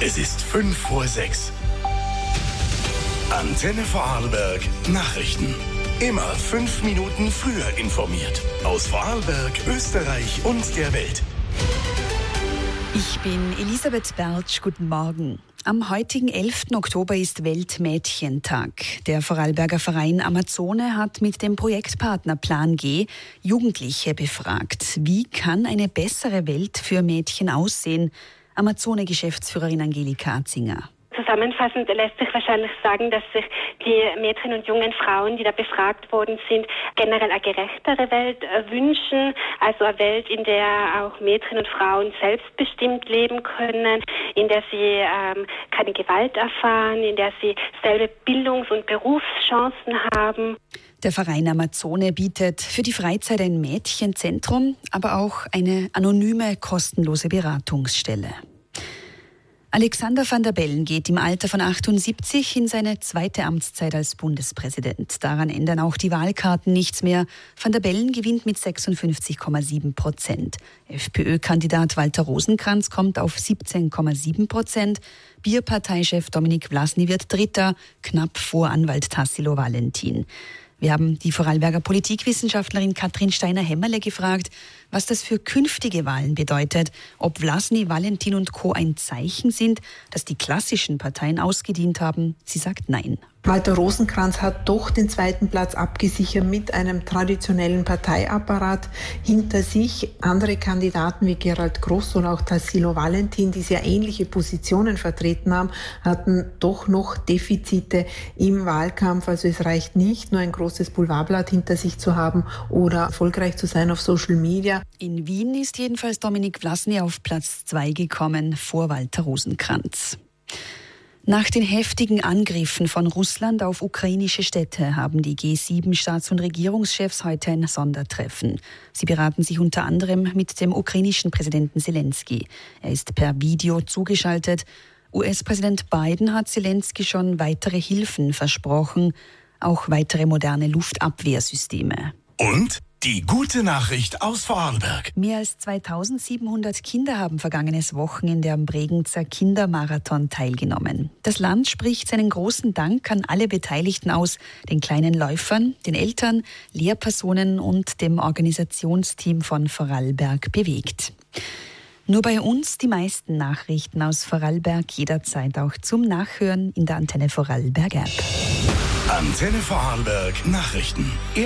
Es ist 5:06 Uhr. Antenne Vorarlberg Nachrichten. Immer 5 Minuten früher informiert. Aus Vorarlberg, Österreich und der Welt. Ich bin Elisabeth Bertsch. Guten Morgen. Am heutigen 11. Oktober ist Weltmädchentag. Der Vorarlberger Verein Amazone hat mit dem Projektpartner Plan G Jugendliche befragt. Wie kann eine bessere Welt für Mädchen aussehen? Amazone-Geschäftsführerin Angelika Atzinger. Zusammenfassend lässt sich wahrscheinlich sagen, dass sich die Mädchen und jungen Frauen, die da befragt worden sind, generell eine gerechtere Welt wünschen. Also eine Welt, in der auch Mädchen und Frauen selbstbestimmt leben können, in der sie keine Gewalt erfahren, in der sie selbe Bildungs- und Berufschancen haben. Der Verein Amazone bietet für die Freizeit ein Mädchenzentrum, aber auch eine anonyme, kostenlose Beratungsstelle. Alexander Van der Bellen geht im Alter von 78 in seine zweite Amtszeit als Bundespräsident. Daran ändern auch die Wahlkarten nichts mehr. Van der Bellen gewinnt mit 56,7%. FPÖ-Kandidat Walter Rosenkranz kommt auf 17,7%. Bierparteichef Dominik Vlasny wird Dritter, knapp vor Anwalt Tassilo Valentin. Wir haben die Vorarlberger Politikwissenschaftlerin Katrin Steiner-Hämmerle gefragt, was das für künftige Wahlen bedeutet, ob Vlasny, Valentin und Co. ein Zeichen sind, dass die klassischen Parteien ausgedient haben. Sie sagt nein. Walter Rosenkranz hat doch den zweiten Platz abgesichert mit einem traditionellen Parteiapparat hinter sich. Andere Kandidaten wie Gerald Gross und auch Tassilo Valentin, die sehr ähnliche Positionen vertreten haben, hatten doch noch Defizite im Wahlkampf. Also es reicht nicht, nur ein großes Boulevardblatt hinter sich zu haben oder erfolgreich zu sein auf Social Media. In Wien ist jedenfalls Dominik Vlasny auf Platz 2 gekommen, vor Walter Rosenkranz. Nach den heftigen Angriffen von Russland auf ukrainische Städte haben die G7-Staats- und Regierungschefs heute ein Sondertreffen. Sie beraten sich unter anderem mit dem ukrainischen Präsidenten Zelensky. Er ist per Video zugeschaltet. US-Präsident Biden hat Zelensky schon weitere Hilfen versprochen, auch weitere moderne Luftabwehrsysteme. Und die gute Nachricht aus Vorarlberg. Mehr als 2700 Kinder haben vergangenes Wochenende am Bregenzer Kindermarathon teilgenommen. Das Land spricht seinen großen Dank an alle Beteiligten aus, den kleinen Läufern, den Eltern, Lehrpersonen und dem Organisationsteam von Vorarlberg bewegt. Nur bei uns die meisten Nachrichten aus Vorarlberg jederzeit auch zum Nachhören in der Antenne Vorarlberg App. Antenne Vorarlberg Nachrichten.